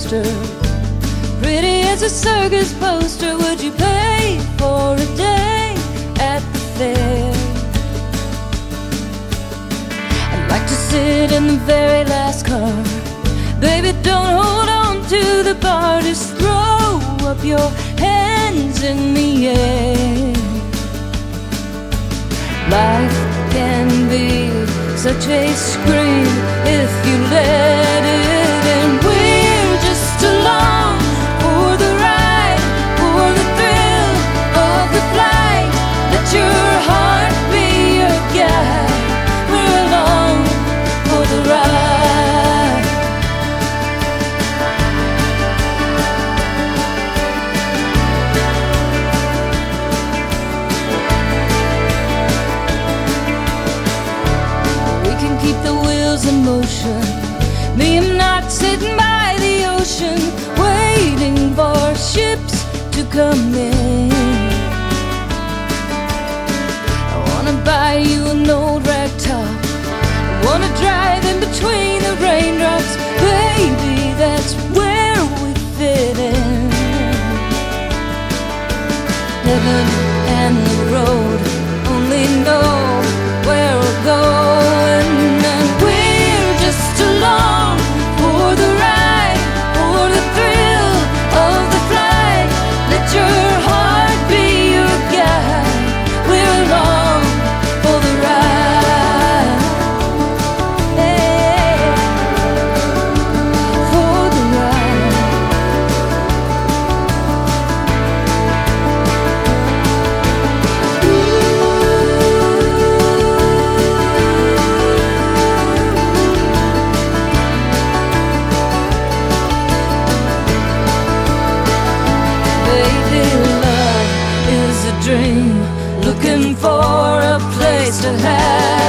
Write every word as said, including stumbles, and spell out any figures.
coaster, pretty as a circus poster. Would you pay for a day at the fair? I'd like to sit in the very last car. Baby, don't hold on to the bar. Just throw up your hands in the air. Life can be such a scream if you let it in. We're just along for the ride, for the thrill of the flight. Let your heart be your guide. We're along for the ride. We can keep the wheels in motion. Me, I'm not sitting by the ocean waiting for ships to come in. I wanna buy you an old rag top. I wanna drive in between the raindrops. Baby, that's where we fit in. Heaven and the road only know where we're going. And we're just along for the ride, for the thrill of the flight. Let your heart be your guide. We're along for the ride. Hey, for the ride. Baby, love is a dream, looking for a place to hide.